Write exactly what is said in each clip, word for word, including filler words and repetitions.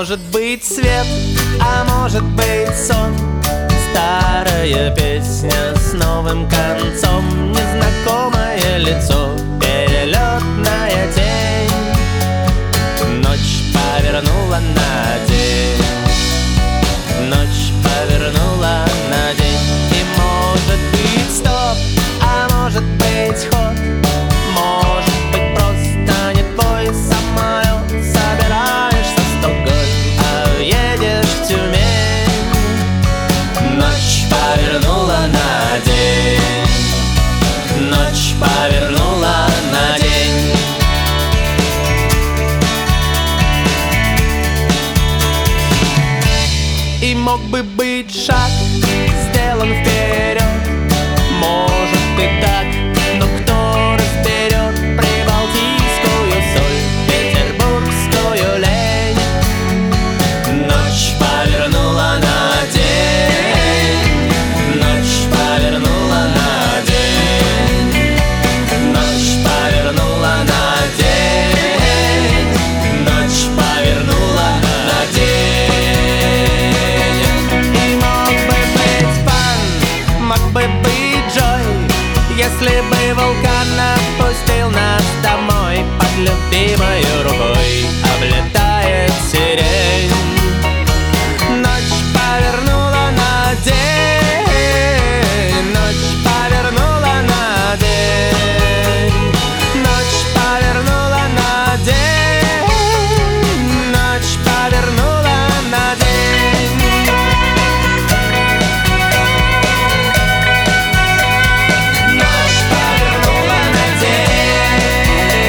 может быть свет, а может быть сон. Старая песня с новым концом, незнакомое лицо, перелетная тень. Ночь повернула на день, ночь повернула на день. И может быть стоп, а может быть ход, может быть просто не твой самолет. Собираешься в Стокгольм, а едешь в Тюмень. Ночь повернула на день, ночь повернула на день. И мог бы быть шаг сделан вперед, может и так, но кто разберет прибалтийскую соль, петербургскую лень. Ночь повернула на день, ночь повернула на день, ночь повернула на день, ночь повернула на день. И мог бы быть Пан, мог бы быть Джой, если бы вулкан отпустил нас домой. Под любимою рукой облетает сирень. Ночь повернула на день, ночь повернула на день, ночь повернула на день, ночь повернула на день. Ночь повернула на день.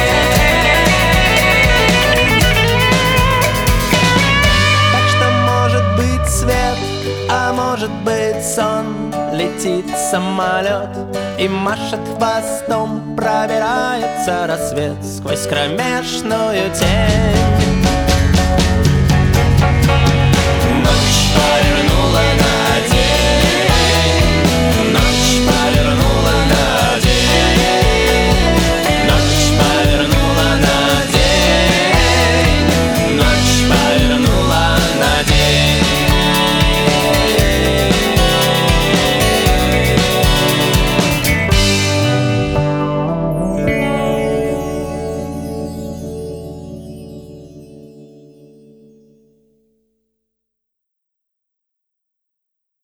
Так что может быть свет, а может быть сон. Летит самолет и машет хвостом, пробирается рассвет сквозь кромешную тень. Ночь повернула